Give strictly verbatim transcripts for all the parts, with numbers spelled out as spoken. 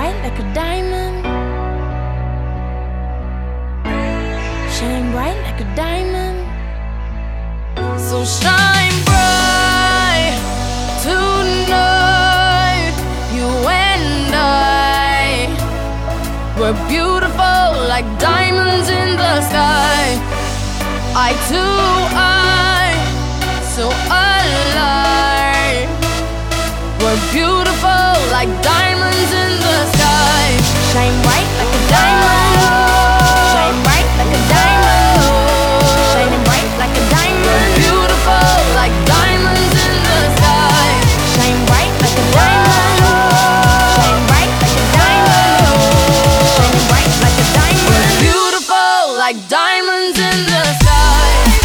bright like a diamond. Shine bright like a diamond. So shine bright tonight. You and I, we're beautiful like diamonds in the sky. Eye to eye, so alive. We're beautiful like diamonds in the sky. Shine bright like a diamond. Shine bright like a diamond. Shining bright like a diamond. We're beautiful like diamonds in the sky. Shine bright like a diamond. Shine bright like a diamond. Shining bright like a diamond. We're beautiful like diamonds in the sky.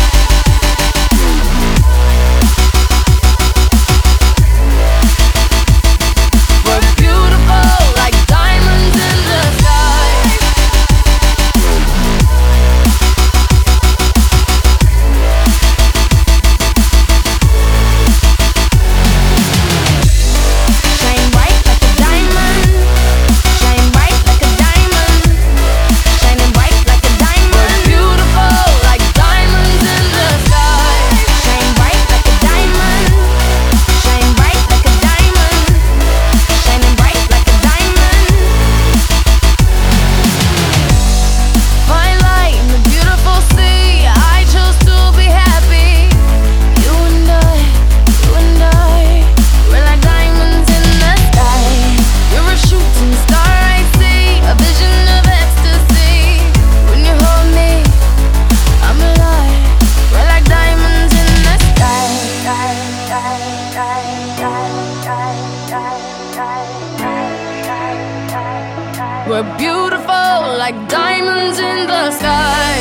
We're beautiful like diamonds in the sky.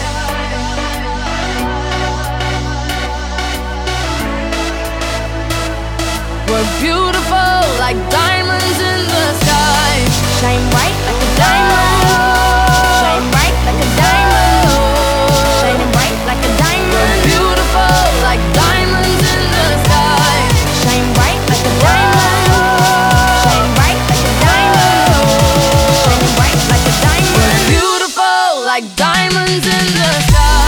We're beautiful like diamonds in the sky. Shine bright like a diamond. Shine bright like a diamond. Shining bright like a diamond. We're beautiful like diamonds in the sky. Shine bright like a diamond. Shine bright like a diamond. Shining bright like a diamond. We're beautiful like diamonds in the sky.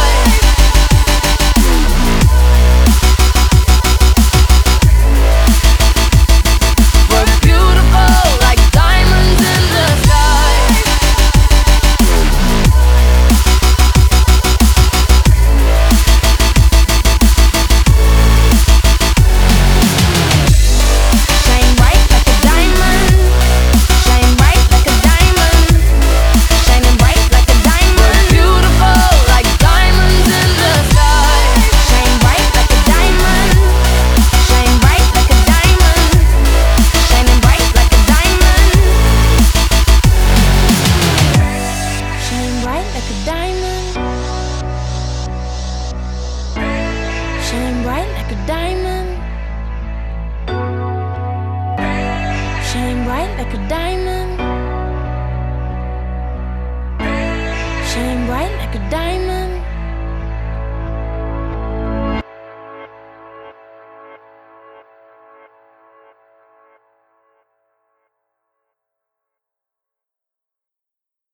Shine bright like a diamond. Shine bright like a diamond. Shine bright like a diamond.